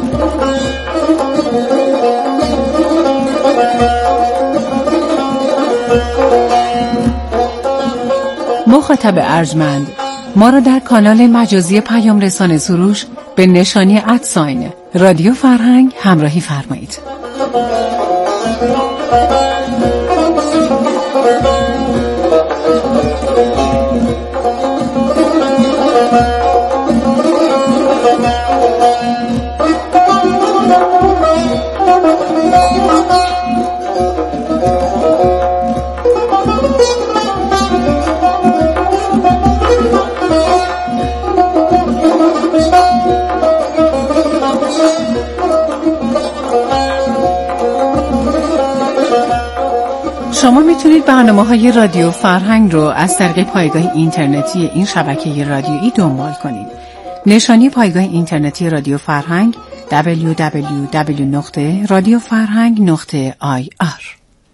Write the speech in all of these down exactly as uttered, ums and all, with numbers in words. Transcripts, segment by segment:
مخاطب ارجمند، ما را در کانال مجازی پیام رسانه سروش به نشانی ادساین رادیو فرهنگ همراهی فرمایید. شما میتونید برنامه‌های رادیو فرهنگ رو از طریق پایگاه اینترنتی این شبکه رادیویی دنبال کنید. نشانی پایگاه اینترنتی رادیو فرهنگ دبلیو دبلیو دبلیو نقطه رادیو فرهنگ نقطه آی آر.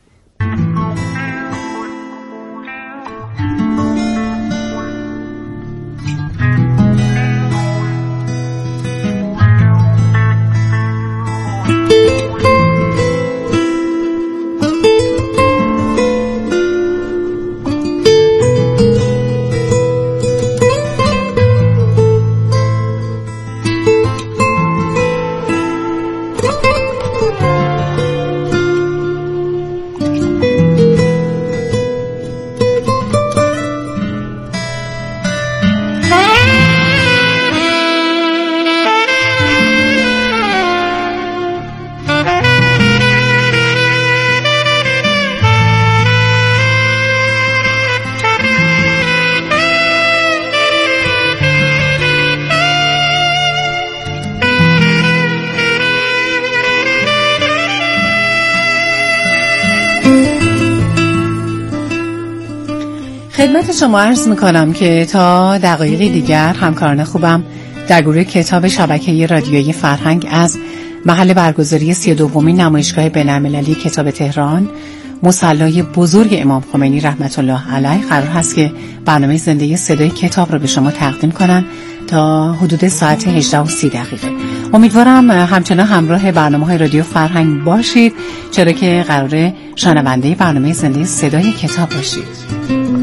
خدمت شما عرض میکنم که تا دقایقی دیگر همکاران خوبم در گروه کتاب شبکه رادیویی فرهنگ از محل برگزاری سی و دومین نمایشگاه بین‌المللی کتاب تهران مصلی بزرگ امام خمینی رحمت الله علیه قرار هست که برنامه زنده صدای کتاب رو به شما تقدیم کنن تا حدود ساعت هجده و سی دقیقه. امیدوارم همچنان همراه برنامه‌های رادیو فرهنگ باشید، چرا که قراره شنونده برنامه زنده صدای کتاب باشید.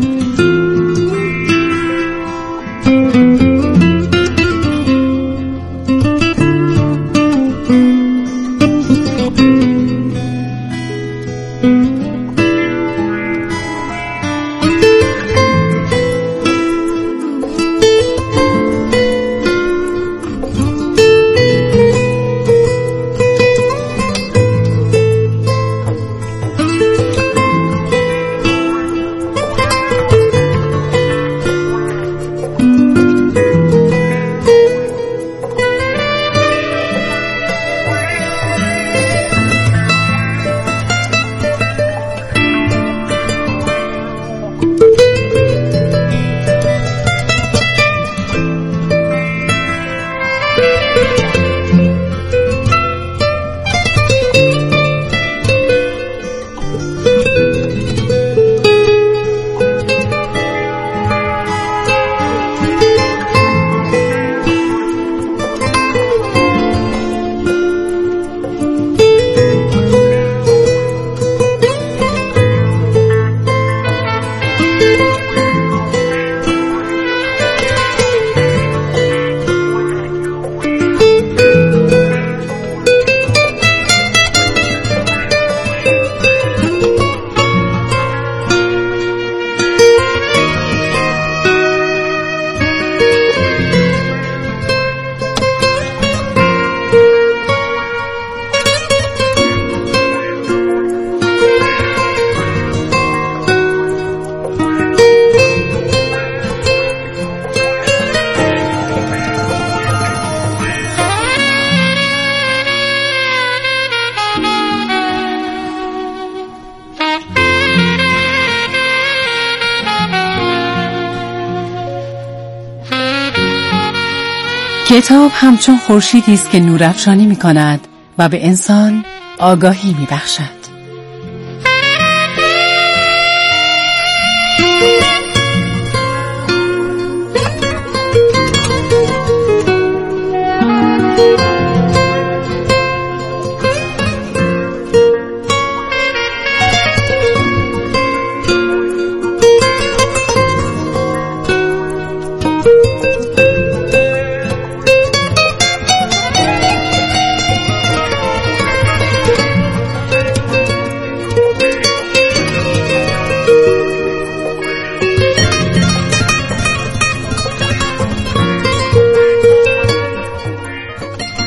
کتاب همچون خورشیدی است که نورافشانی می‌کند و به انسان آگاهی می‌بخشد.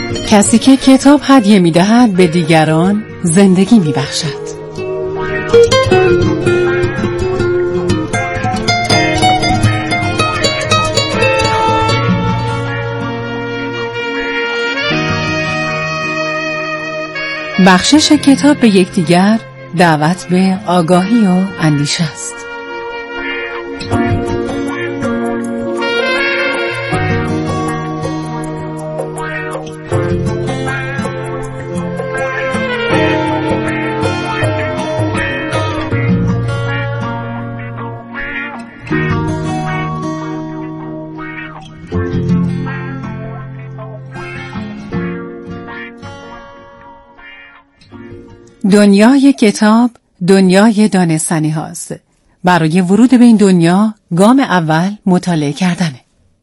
کسی که کتاب هدیه می دهد به دیگران زندگی می بخشد. بخشش کتاب به یکدیگر دعوت به آگاهی و اندیشه است. دنیای کتاب دنیای دانستنی هاست. برای ورود به این دنیا گام اول مطالعه کردنه.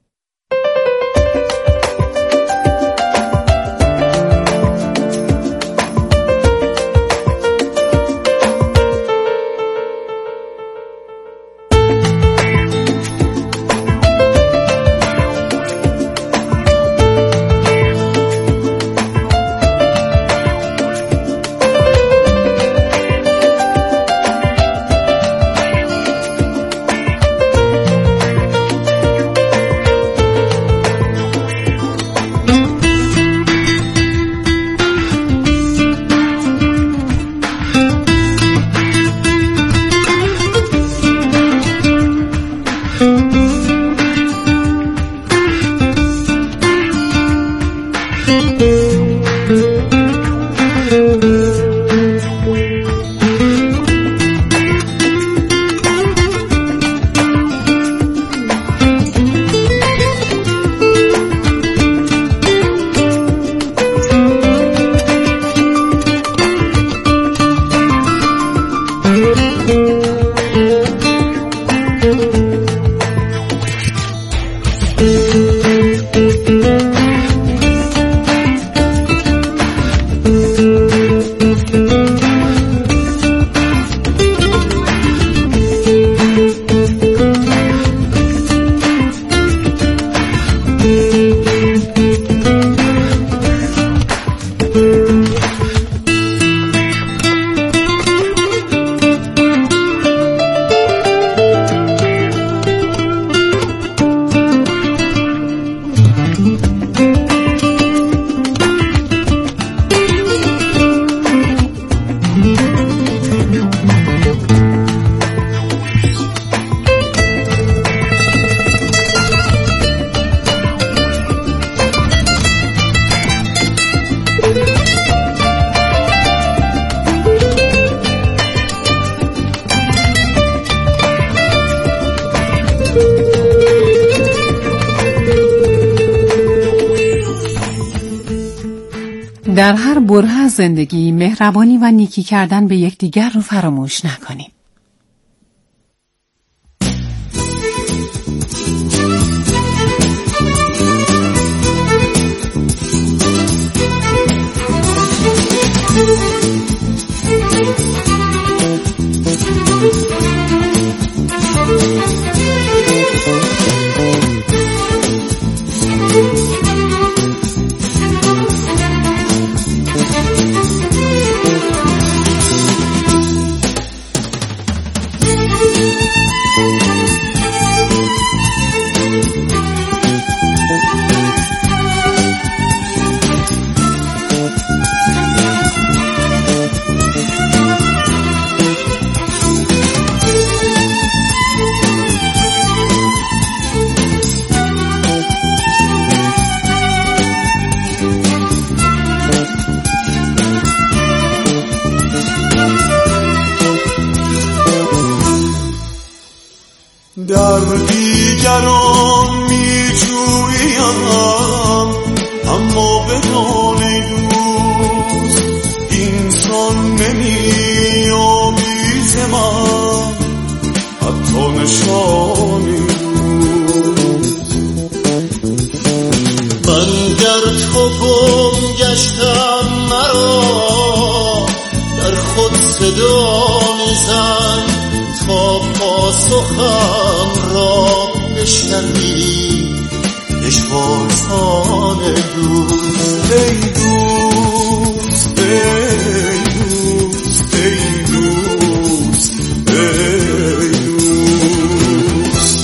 در هر بره از زندگی مهربانی و نیکی کردن به یکدیگر رو فراموش نکنیم. در دیگران می جویم اما بدون دوست اینسان نمی آمیز من حتی نشانی دوست. من در تو گم گشتم مرا در خود صدا میزن تا پاسخم را بشنوی دشواران دوست. ای دوست ای دوست ای دوست ای دوست،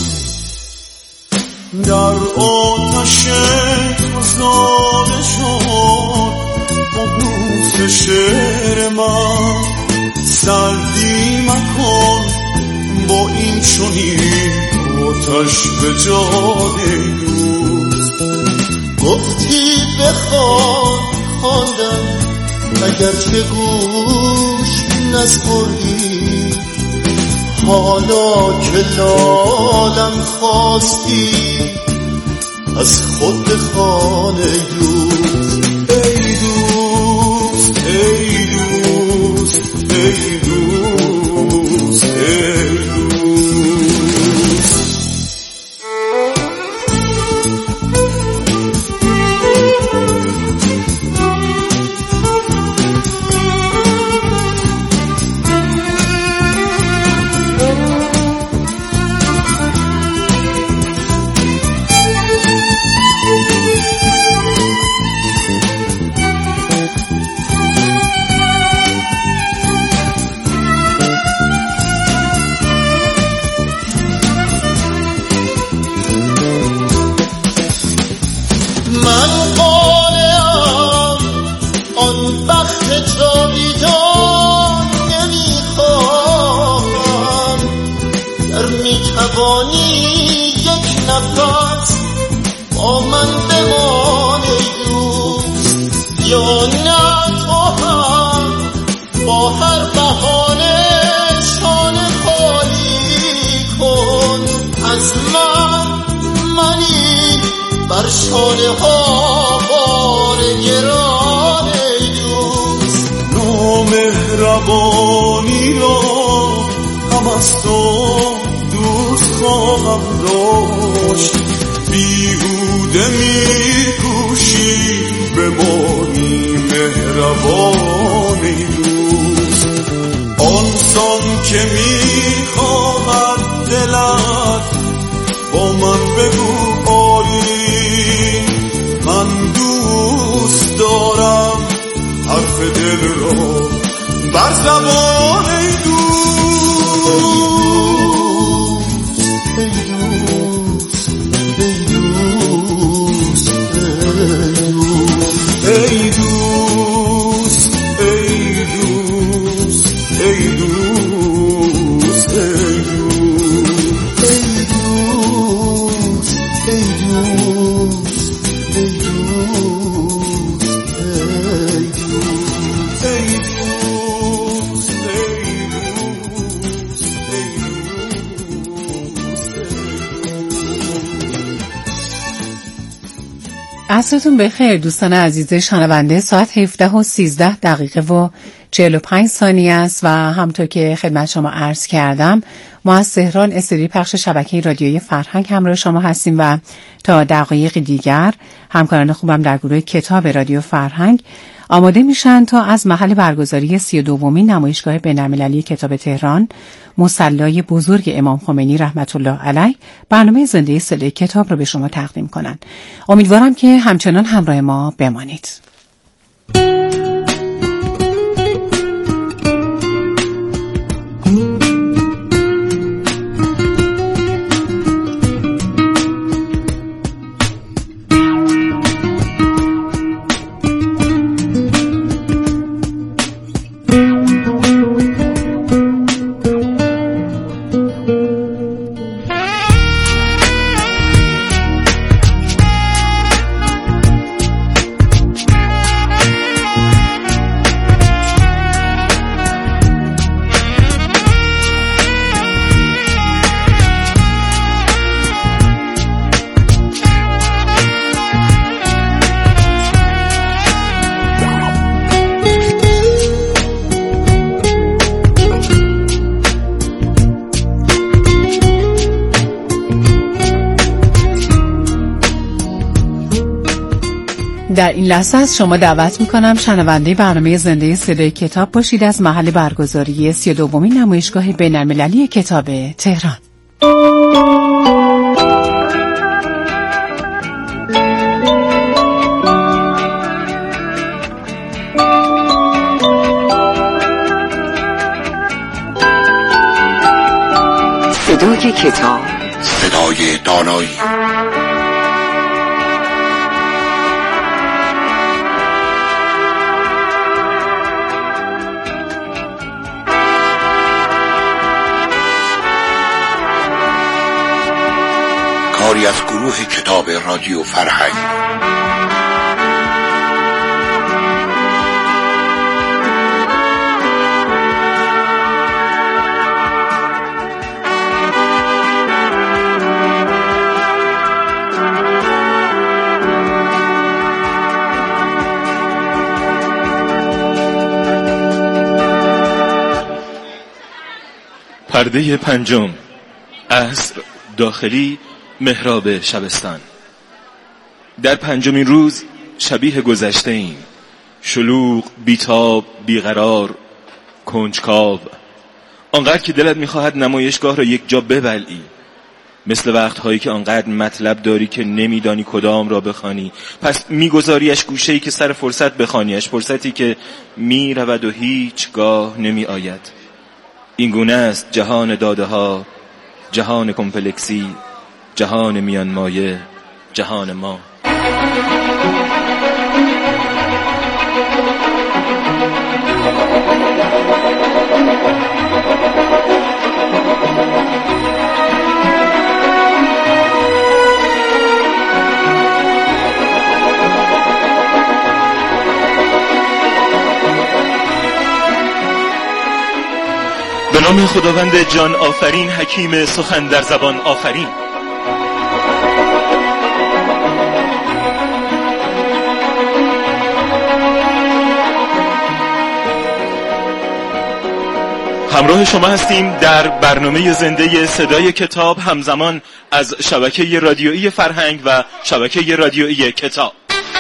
در آتش خزانه شد قبوس شعر من. سردی مکن با این چنین آتش به جای دوست. گفتی بخوان خواندم اگرچه گوش نسپردی، حالا که لالم خواستی از خود بخوان دوست. ای دوست ای دوست ای دوست ای دوست. شانه ها بار گران دوست. نامهربانی را هم از تو دوست خواهم داشت، بیهوده میکوشی بمانی مهربان دوست. آنسان که میخواهد دلت با من بگو آری، من دوست دارم حرف دل را بر زبان دوست. ای دوست ای دوست ای دوست ای دوست ای دوست ای عصرتون بخیر دوستان عزیز شنونده. ساعت هفده و سیزده دقیقه و چهل و پنج ثانیه است و همطور که خدمت شما عرض کردم ما از تهران استودیوی پخش شبکه رادیویی فرهنگ همراه شما هستیم و تا دقایق دیگر همکاران خوبم در گروه کتاب رادیو فرهنگ آماده میشن تا از محل برگزاری سی و دومین نمایشگاه بین‌المللی کتاب تهران مصلی بزرگ امام خمینی رحمت الله علیه برنامه زنده صدای کتاب رو به شما تقدیم کنند. امیدوارم که همچنان همراه ما بمانید. در این لحظه از شما دعوت میکنم شنونده برنامه زنده صدای کتاب باشید از محل برگزاری سی و دومین نمایشگاه بین‌المللی کتاب تهران. گروه کتاب، صدای دانایی. کاری از گروه کتاب رادیو فرهنگ. پرده پنجم، عصر داخلی، محراب شبستان. در پنجمین روز شبیه گذشته ایم، شلوغ، بیتاب، بیقرار، کنجکاو، آنقدر که دلت میخواهد نمایشگاه را یک جا ببلعی، مثل وقتهایی که آنقدر مطلب داری که نمیدانی کدام را بخوانی، پس میگذاریش گوشه‌ای که سر فرصت بخوانیش، فرصتی که میرود و هیچگاه نمی آید. این گونه است جهان داده ها، جهان کمپلکسی، جهان میان مایه، جهان ما. به نام خداوند جان آفرین، حکیم سخن در زبان آفرین. همراه شما هستیم در برنامه زنده صدای کتاب، همزمان از شبکه رادیویی فرهنگ و شبکه رادیویی کتاب.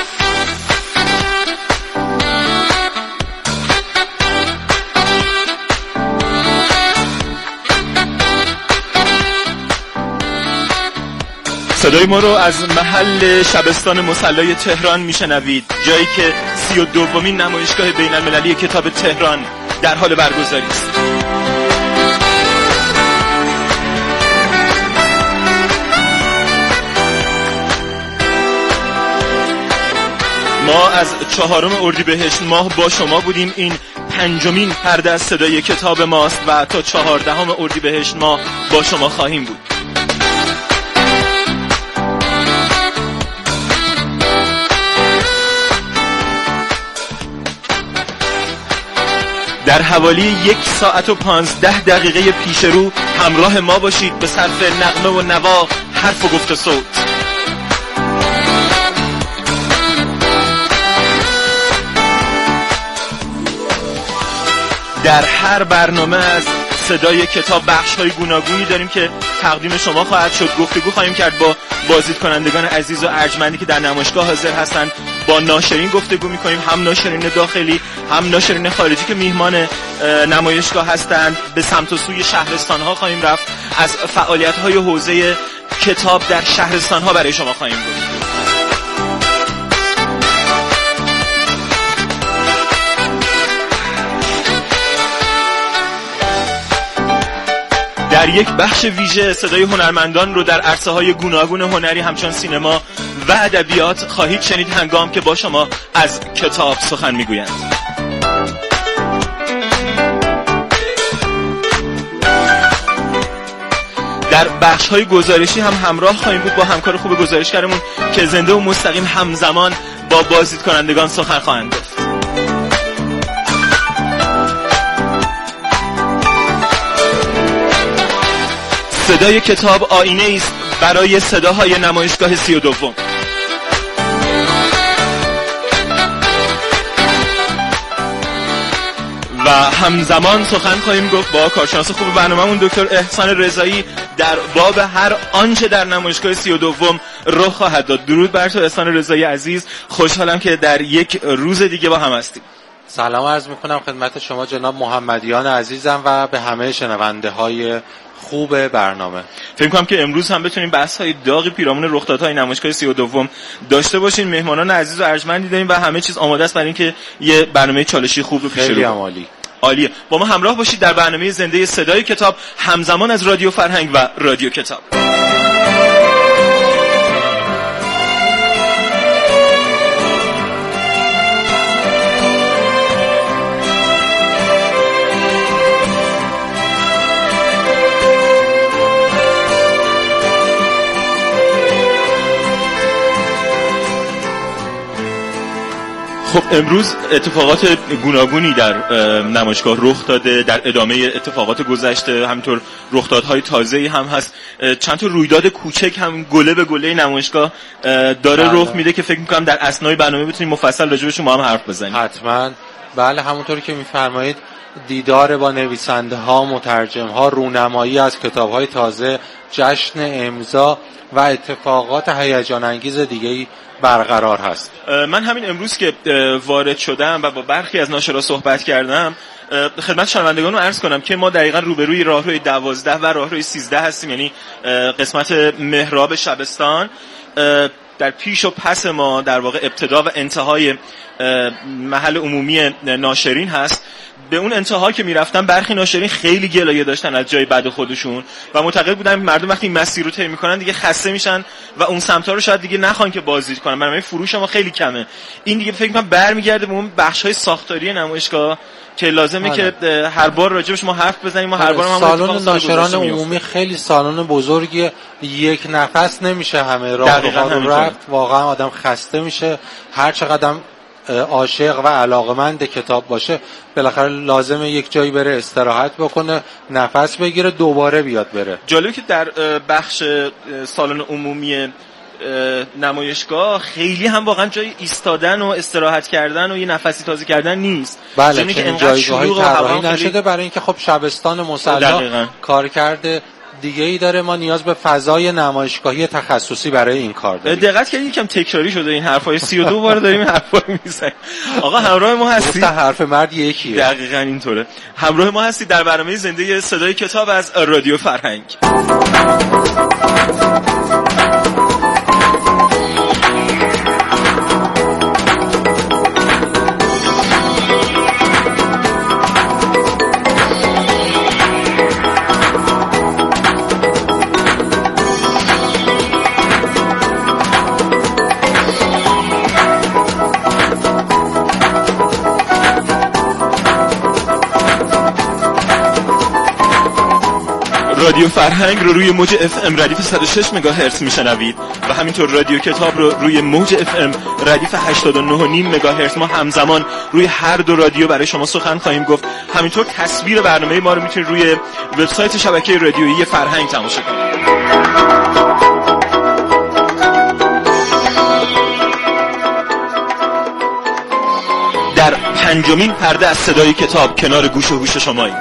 صدای ما رو از محل شبستان مصلی تهران میشنوید، جایی که سی و دومین نمایشگاه بین المللی کتاب تهران در حال برگزاری است. ما از چهارم اردیبهشت ماه با شما بودیم. این پنجمین پرده از صدای کتاب ماست و تا چهاردهم اردیبهشت ماه با شما خواهیم بود. در حوالی یک ساعت و پانزده دقیقه پیش رو همراه ما باشید به صرف نغمه و نوا، حرف و گفت و صوت. در هر برنامه از صدای کتاب بخش‌های گوناگونی داریم که تقدیم شما خواهد شد. گفتگو خواهیم کرد با بازدید کنندگان عزیز و ارجمندی که در نمایشگاه حاضر هستند. با ناشرین گفتگو می‌کنیم، هم ناشرین داخلی هم ناشرین خارجی که میهمان نمایشگاه هستند. به سمت و سوی شهرستان‌ها خواهیم رفت، از فعالیت‌های حوزه کتاب در شهرستان‌ها برای شما خواهیم گفت. در یک بخش ویژه صدای هنرمندان رو در عرصه‌های گوناگون هنری همچون سینما و ادبیات خواهید شنید هنگام که با شما از کتاب سخن میگویند. در بخش‌های گزارشی هم همراه خواهیم بود با همکار خوب گزارشگرمون که زنده و مستقیم همزمان با بازدید کنندگان سخن خواهند گفت. صدای کتاب آینه است برای صداهای نمایشگاه سی و دوم. و همزمان سخن خواهیم گفت با کارشناس خوب برنامه‌مون دکتر احسان رضایی در باب هر آنچه در نمایشگاه سی و دوم رخ خواهد داد. درود بر تو احسان رضایی عزیز، خوشحالم که در یک روز دیگه با هم هستیم. سلام عرض میکنم خدمت شما جناب محمدیان عزیزم و به همه شنونده های خوب برنامه. فکر کنم که امروز هم بتونیم بحث‌های داغی پیرامون رخدادهای نمایشگاه سی و دوم داشته باشیم. مهمانان عزیز و ارجمندی داریم و همه چیز آماده است برای اینکه یه برنامه چالشی خوب رو پیش رو خیلی عالی. عالیه. با ما همراه باشید در برنامه زنده صدای کتاب، همزمان از رادیو فرهنگ و رادیو کتاب. خب امروز اتفاقات گوناگونی در نمایشگاه رخ داده، در ادامه اتفاقات گذشته همینطور رخدادهای تازه‌ای هم هست. چند تا رویداد کوچک هم گله به گله نمایشگاه داره رخ میده که فکر می‌کنم در اثنای برنامه بتونیم مفصل راجعشون با هم حرف بزنیم. حتما. بله، همونطوری که می‌فرمایید دیدار با نویسنده‌ها، مترجم‌ها، رونمایی از کتاب‌های تازه، جشن امضا و اتفاقات هیجان انگیز دیگه‌ای برقرار هست. من همین امروز که وارد شدم و با برخی از ناشرا صحبت کردم، خدمت شنوندگان رو عرض کنم که ما دقیقاً روبروی راهروی دوازده و راهروی سیزده هستیم، یعنی قسمت محراب شبستان. در پیش و پس ما در واقع ابتدا و انتهای محل عمومی ناشرین هست. به اون انتها که میرفتن برخی ناشرین خیلی گلایه داشتن از جای بد خودشون و معتقد بودن مردم وقتی مسیر رو طی میکنن دیگه خسته میشن و اون سمتا رو شاید دیگه نخوان که بازدید کنن، برنامه فروش ما خیلی کمه. این دیگه فکر کنم برمیگرده به اون بخش‌های ساختاری نمایشگاه که لازمه که هر بار راجبش ما حرف بزنیم. ما هر بار هم سالن ناشران عمومی خیلی سالن بزرگی، یک نفس نمیشه همه راه رو رفت، واقعا آدم خسته میشه. هر چقدر عاشق و علاقمند کتاب باشه بالاخره لازمه یک جایی بره استراحت بکنه، نفس بگیره، دوباره بیاد بره. جالبه که در بخش سالن عمومی نمایشگاه خیلی هم واقعا جای ایستادن و استراحت کردن و یه نفسی تازه کردن نیست. بله، که جایگاهی طراحی نشده برای اینکه خب شبستان مصلی کار کرده دیگه ای داره. ما نیاز به فضای نمایشگاهی تخصصی برای این کار داریم. دقت کردید یکم تکراری شده این حرفای سی و دو بار داریم این حرفا رو میزنیم. آقا همراه ما هستید. حرف مرد یکیه. دقیقاً اینطوره. همراه ما هستید در برنامه زنده صدای کتاب از رادیو فرهنگ. رادیو فرهنگ رو روی موج اف ام ردیف صد و شش مگاهرتز میشنوید و همینطور رادیو کتاب رو روی موج اف ام ردیف هشتاد و نه و نیم مگاهرتز. ما همزمان روی هر دو رادیو برای شما سخن خواهیم گفت. همینطور تصویر برنامه ما رو میتونید روی وبسایت شبکه رادیویی فرهنگ تماشا کنید. در پنجمین پرده از صدای کتاب کنار گوش و هوش شماییم.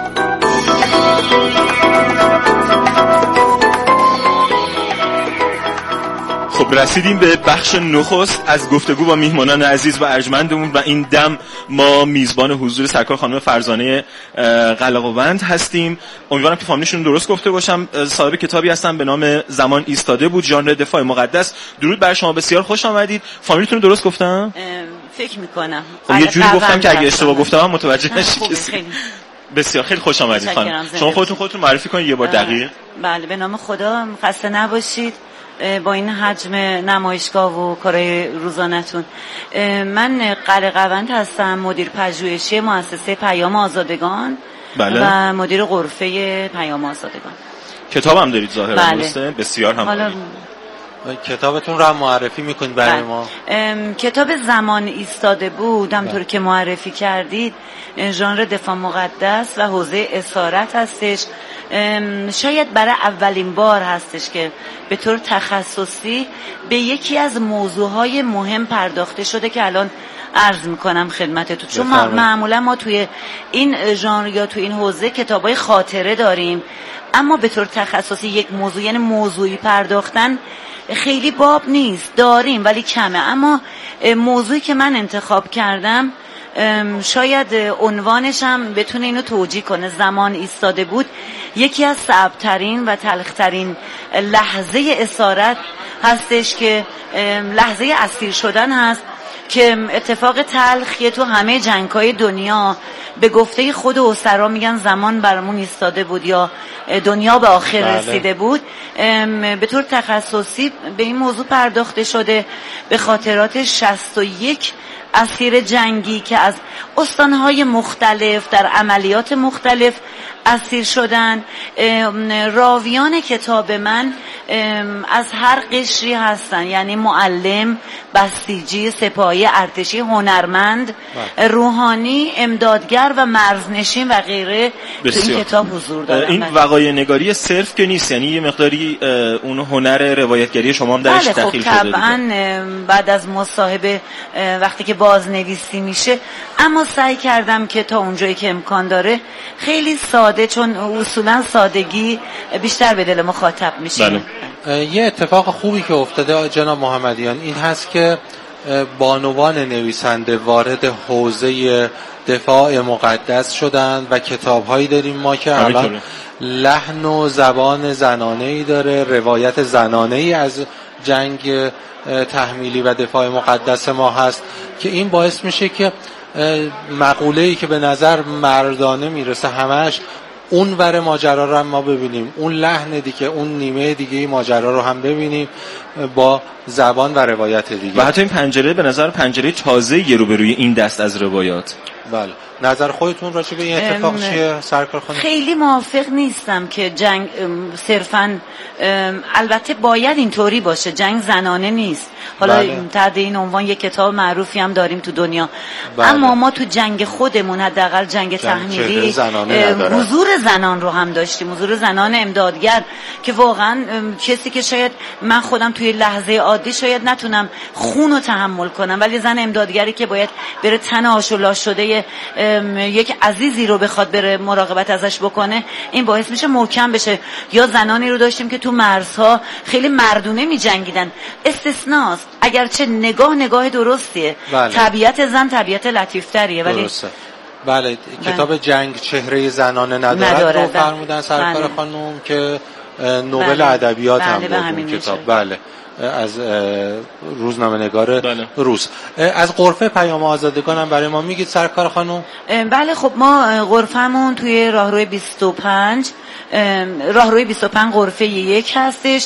خب رسیدیم به بخش نخست از گفتگو با میهمانان عزیز و ارجمندمون و این دم ما میزبان حضور سرکار خانم فرزانه قلقوند هستیم. امیدوارم که فامیلشون درست گفته باشم. صاحب کتابی هستن به نام زمان ایستاده بود، ژانر دفاع مقدس. درود بر شما، بسیار خوش آمدید. فامیلتون درست گفتم؟ فکر میکنم. خب یه جوری گفتم که اگه اشتباه گفتم هم متوجه نشی کسی. بسیار خیلی خوش آمدید خانم. شما خودتون خودتون معرفی کنید یه بار دقیق. بله، به نام خدا، خسته نباشید با این حجم نمایشگاه و کارهای روزانه‌تون. من قلقوند هستم، مدیر پژوهشی مؤسسه پیام آزادگان. بله. و مدیر غرفه پیام آزادگان. کتاب هم دارید ظاهرا. بله. درسته؟ بسیار هم حالا کتابتون رو هم معرفی میکنید برای ما. کتاب زمان ایستاده بود، همطور که معرفی کردید، ژانر دفاع مقدس و حوزه اسارت هستش. شاید برای اولین بار هستش که به طور تخصصی به یکی از موضوعهای مهم پرداخته شده که الان عرض میکنم خدمتتون. چون ما معمولا ما توی این ژانر یا توی این حوزه کتابای خاطره داریم، اما به طور تخصصی یک موضوع، یعنی موضوعی پرداختن، خیلی باب نیست. داریم ولی کمه. اما موضوعی که من انتخاب کردم شاید عنوانش هم بتونه اینو توجیه کنه. زمان ایستاده بود یکی از صعب‌ترین و تلخ‌ترین لحظه اسارت هستش که لحظه اسیر شدن هست که اتفاق تلخیه تو همه جنگ‌های دنیا. به گفته خود اسرا میگن زمان برامون ایستاده بود یا دنیا به آخر بله. رسیده بود. به طور تخصصی به این موضوع پرداخته شده به خاطرات شصت و یک اسیر جنگی که از استانهای مختلف در عملیات مختلف اسیر شدن. راویان کتاب من از هر قشری هستن، یعنی معلم، بسیجی، سپاهی، ارتشی، هنرمند، روحانی، امدادگر و مرزنشین و غیره تو این کتاب حضور دارن. این وقایع نگاری صرف که نیست، یعنی یه مقداری اون هنر روایتگری شما هم درش بله دخیل خب شده. طبعا بعد از مصاحبه وقتی که بازنویسی میشه، اما سعی کردم که تا اونجایی که امکان داره خیلی ساده، چون اصولا سادگی بیشتر به دل مخاطب میشه. بله. یه اتفاق خوبی که افتاده جناب محمدیان این هست که بانوان نویسنده وارد حوزه دفاع مقدس شدن و کتاب‌هایی داریم ما که الان لحن و زبان زنانه‌ای داره، روایت زنانه‌ای از جنگ تحمیلی و دفاع مقدس ما هست که این باعث میشه که مقوله‌ای که به نظر مردانه میرسه همش اون ور ماجرا رو هم ما ببینیم، اون لحن دیگه، اون نیمه دیگه ماجرا رو هم ببینیم با زبان و روایت دیگه. و حتی این پنجره به نظر پنجره تازه‌ای روبروی این دست از روایات. بله. نظر خودتون راجع به این اتفاق چیه سرکار خانم؟ خیلی موافق نیستم که جنگ صرفاً، البته باید اینطوری باشه، جنگ زنانه نیست. حالا بله. تحت این عنوان یک کتاب معروفی هم داریم تو دنیا. بله. اما ما تو جنگ خودمون، حداقل جنگ, جنگ تحمیلی، حضور زنان رو هم داشتیم، حضور زنان امدادگر که واقعا کسی که شاید من خودم توی لحظه عادی شاید نتونم خون رو تحمل کنم، ولی زن امدادگری که باید بره تن آشولا شده یک عزیزی رو بخواد بره مراقبت ازش بکنه، این باعث میشه محکم بشه. یا زنانی رو داشتیم که تو مرزها خیلی مردونه می جنگیدن، استثناست، اگرچه نگاه نگاه درستیه. بله. طبیعت زن طبیعت لطیفتریه، ولی درسته. بله. بله. کتاب جنگ چهره زنانه ندارد, ندارد. رو فرمودن سرکار بله. خانم که نوبل بله. ادبیات بله. هم بود اون کتاب. بله. از روزنامه نگار بله. روز. از غرفه پیام آزادگان هم برای ما میگید سرکار خانم؟ بله خب ما غرفمون توی راهروی بیست و پنج راهروی بیست و پنج غرفه یک هستش.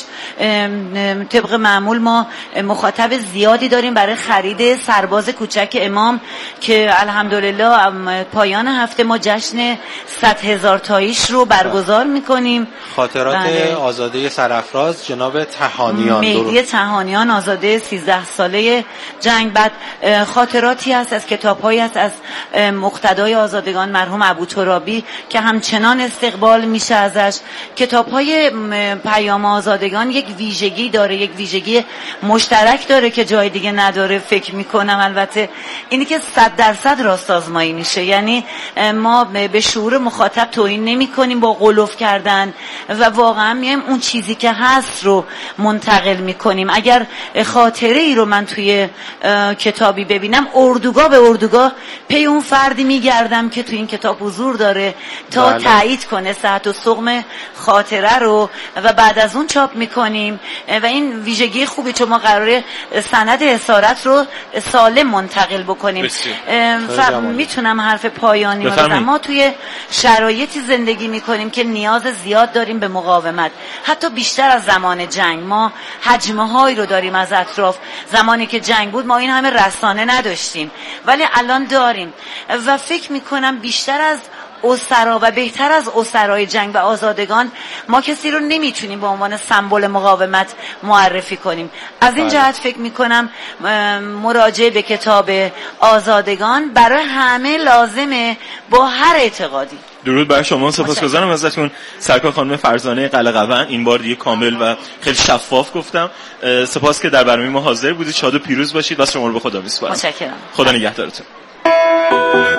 طبق معمول ما مخاطب زیادی داریم برای خرید سرباز کوچک امام که الحمدلله پایان هفته ما جشن صد هزار تاییش رو برگزار میکنیم. خاطرات بله. آزاده سرافراز جناب تهانیان، مهدی تهانیان، آزاده سیزده ساله جنگ. بعد خاطراتی هست از کتاب‌هایی هست از مقتدای آزادگان مرحوم ابوترابی که همچنان استقبال میشه ازش. کتاب‌های پیام آزادگان یک ویژگی داره، یک ویژگی مشترک داره که جای دیگه نداره فکر میکنم. البته اینی که صد درصد راست آزمایی میشه، یعنی ما به شعور مخاطب توهین نمی‌کنیم با غلوف کردن و واقعا میایم اون چیزی که هست رو منتقل می‌کنیم. اگر خاطره ای رو من توی کتابی ببینم، اردوگاه به اردوگاه پی اون فردی میگردم که توی این کتاب حضور داره تا بله. تایید کنه صحت و سقم خاطره رو و بعد از اون چاپ میکنیم و این ویژگی خوبی، چون ما قراره سند اسارت رو سالم منتقل بکنیم. میتونم حرف پایانی بزنم. ما توی شرایطی زندگی میکنیم که نیاز زیاد داریم به مقاومت، حتی بیشتر از زمان جنگ. ما حجمه هایی رو داریم از اطراف. زمانی که جنگ بود ما این همه رسانه نداشتیم، ولی الان داریم و فکر میکنم بیشتر از اسرا و بهتر از اسرای جنگ و آزادگان ما کسی رو نمیتونیم به عنوان سمبل مقاومت معرفی کنیم. از این جهت فکر میکنم مراجعه به کتاب آزادگان برای همه لازمه با هر اعتقادی. درود بر شما، سپاسگزارم ازتون سرکار خانم فرزانه قلعه‌قون. این بار دیگه کامل و خیلی شفاف گفتم. سپاس که در برنامه ما حاضر بودید. شاد و پیروز باشید و شما رو به خدا میسپارم. متشکرم. خدا نگهدارتون.